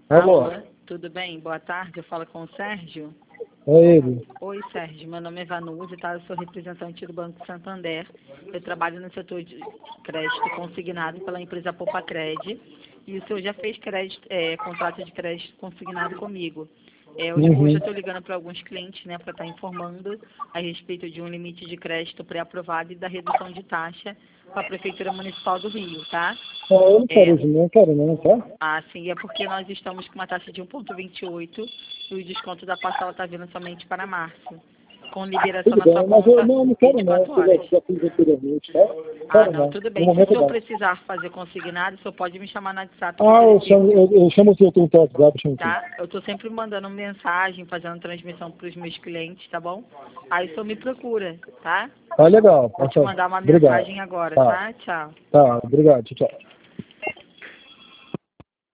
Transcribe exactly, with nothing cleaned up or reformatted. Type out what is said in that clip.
Alô? Alô, tudo bem? Boa tarde, eu falo com o Sérgio. É ele. Oi, Sérgio, meu nome é Vanusa, tá? Eu sou representante do Banco Santander. Eu trabalho no setor de crédito consignado pela empresa Popacred. E o senhor já fez crédito, é, contrato de crédito consignado comigo. É, hoje, hoje eu Uhum. estou ligando para alguns clientes, né, para estar informando a respeito de um limite de crédito pré-aprovado e da redução de taxa com a Prefeitura Municipal do Rio, tá? Ah, eu não quero É, isso, não quero não, tá? Ah, sim, é porque nós estamos com uma taxa de um vírgula vinte e oito e o desconto da parcela está vindo somente para março, com liberação Tudo na sua bem, mas eu conta não, não quero não, vinte e quatro que eu já, horas. já fiz anteriormente, tá? Não Ah, quero não, não. tudo No bem. Se o momento senhor não. precisar fazer consignado, o senhor pode me chamar no WhatsApp que eu Ah, eu chamo, verifico, eu, eu chamo aqui, eu tenho um WhatsApp, chamo aqui. tá? Eu estou sempre mandando mensagem, fazendo transmissão para os meus clientes, tá bom? Aí o senhor me procura, tá? Tá legal, Vou pode te fazer. mandar uma Obrigado. mensagem agora, Tá, tá? Tchau. tá, obrigado, tchau, tchau.